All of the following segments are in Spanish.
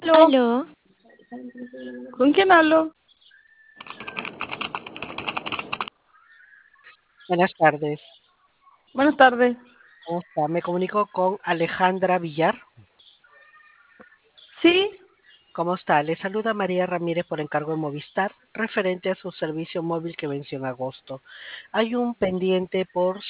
Aló, Aló, ¿con quién hablo? Buenas tardes. Buenas tardes. ¿Cómo está? Me comunico con Alejandra Villar. ¿Sí? ¿Cómo está? Le saluda María Ramírez por encargo de Movistar, referente a su servicio móvil que venció en agosto. Hay un pendiente por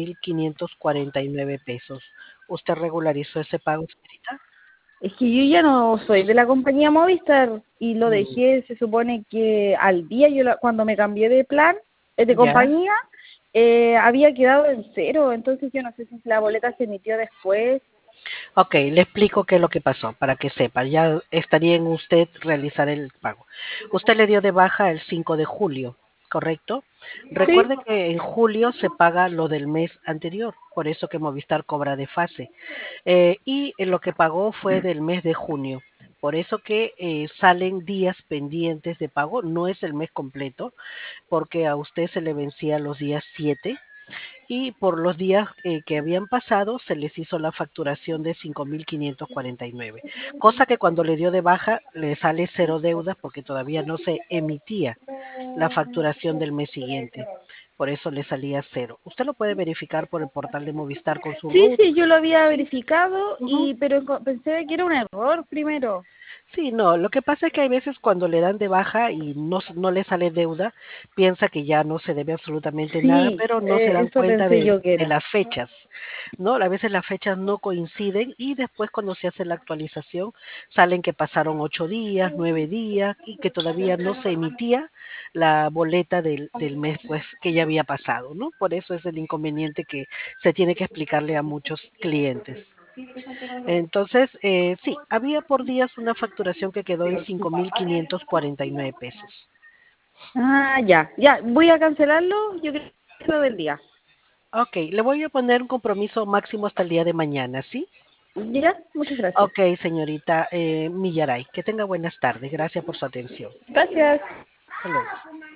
5.549 pesos. ¿Usted regularizó ese pago, señorita? Es que yo ya no soy de la compañía Movistar y lo Mm, dejé, se supone que al día, cuando me cambié de plan, de ¿Ya? compañía, había quedado en cero, entonces yo no sé si la boleta se emitió después. Ok, le explico qué es lo que pasó, para que sepa. Ya estaría en usted realizar el pago. Usted le dio de baja el 5 de julio, ¿correcto? ¿Sí? Recuerde que en julio se paga lo del mes anterior, por eso que Movistar cobra de fase. Y lo que pagó fue del mes de junio. Por eso que salen días pendientes de pago, no es el mes completo, porque a usted se le vencía los días 7 y por los días que habían pasado se les hizo la facturación de 5.549, cosa que cuando le dio de baja le sale cero deudas porque todavía no se emitía la facturación del mes siguiente. Por eso le salía cero. Usted lo puede verificar por el portal de Movistar con su Sí, RUT. sí, yo lo había verificado, Ujú. pero pensé que era un error primero. Sí, no, lo que pasa es que hay veces cuando le dan de baja y no le sale deuda, piensa que ya no se debe absolutamente nada, Sí, pero no se dan eso cuenta pensé yo que de era. las fechas, ¿no? A veces las fechas no coinciden y después cuando se hace la actualización salen que pasaron 8 días, 9 días y que todavía no se emitía la boleta del mes pues que ya había pasado, ¿no? Por eso es el inconveniente que se tiene que explicarle a muchos clientes. Entonces, sí, había por días una facturación que quedó en 5.549 pesos. Ah, ya, ya, voy a cancelarlo, yo creo que es lo del día. Ok, le voy a poner un compromiso máximo hasta el día de mañana, ¿sí? Ya, muchas gracias. Ok, señorita Millaray, que tenga buenas tardes. Gracias por su atención. Gracias. Hasta luego.